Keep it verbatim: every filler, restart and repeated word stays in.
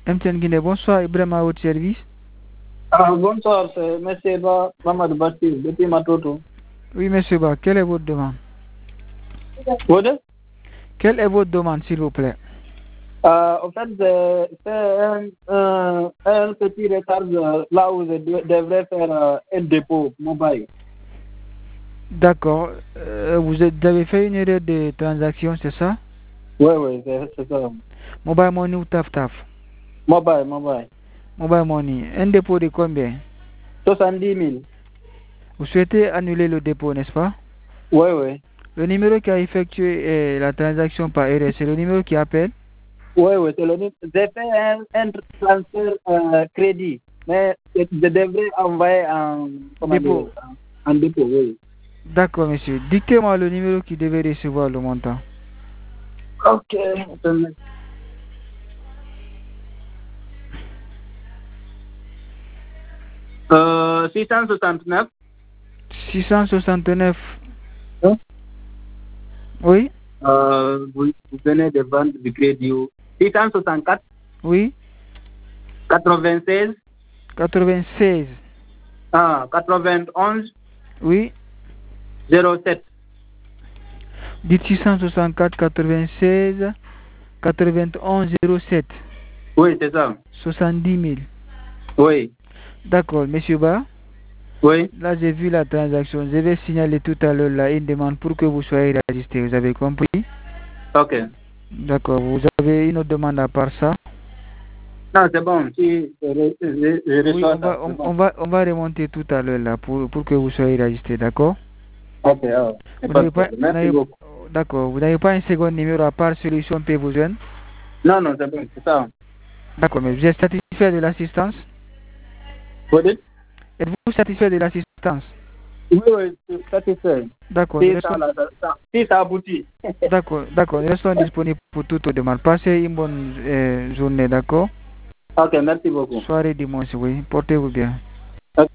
M T N Guinée, bonsoir, Ibrahim à votre service. Ah, bonsoir, c'est M. Ba, Mamad Bati, depuis Matoto. Oui, monsieur Ba, quelle est votre demande? Votre? Quelle est votre demande, s'il vous plaît? Euh, en fait, c'est un, un, un petit retard là où je devrais faire euh, un dépôt mobile. D'accord. Euh, vous, êtes, vous avez fait une erreur de transaction, c'est ça? Oui, oui, c'est ça. Mobile Money ou Taf Taf? Mobile, mobile. Mobile Money. Un dépôt de combien? soixante-dix mille. Vous souhaitez annuler le dépôt, n'est-ce pas? Oui, oui. Le numéro qui a effectué euh, la transaction par erreur, c'est le numéro qui appelle? Oui, oui, c'est le numéro. J'ai fait un, un transfert euh, crédit, mais je devrais envoyer en, Dépôt. dire, en, en dépôt, oui. D'accord, monsieur. Dictez-moi le numéro qui devait recevoir le montant. Ok. Euh, six cent soixante-neuf. six cent soixante-neuf. Hein? Oui? Euh, vous, vous venez de vendre du crédit. six cent soixante-quatre. Oui? quatre-vingt-seize. quatre-vingt-seize. Ah, quatre-vingt-onze. Oui? zéro sept. Dites six cent soixante-quatre, quatre-vingt-seize, quatre-vingt-onze, zéro sept. Oui, c'est ça. soixante-dix mille. Oui. D'accord, monsieur Ba. Oui. Là, j'ai vu la transaction. Je vais signaler tout à l'heure là une demande pour que vous soyez enregistré. Vous avez compris? Ok. D'accord. Vous avez une autre demande à part ça? Non, c'est bon. Si je, je, je Oui, on ça, va, on, bon. on, va, on va remonter tout à l'heure là pour, pour que vous soyez enregistré. D'accord? Ok, oh, Vous n'avez pas, merci beaucoup. D'accord. Vous n'avez pas un second numéro à part celui si on peut vous joindre? Non, non, c'est bon, c'est ça. D'accord, mais vous êtes satisfait de l'assistance? Vous dites? Êtes-vous satisfait de l'assistance? Oui, oui, c'est satisfait. D'accord. Si, Restons... ça, ça, si ça aboutit. D'accord, d'accord. Nous restons disponibles pour toute demande. Passez une bonne euh, journée, d'accord? Ok, merci beaucoup. Soirée dimanche, oui. Portez-vous bien.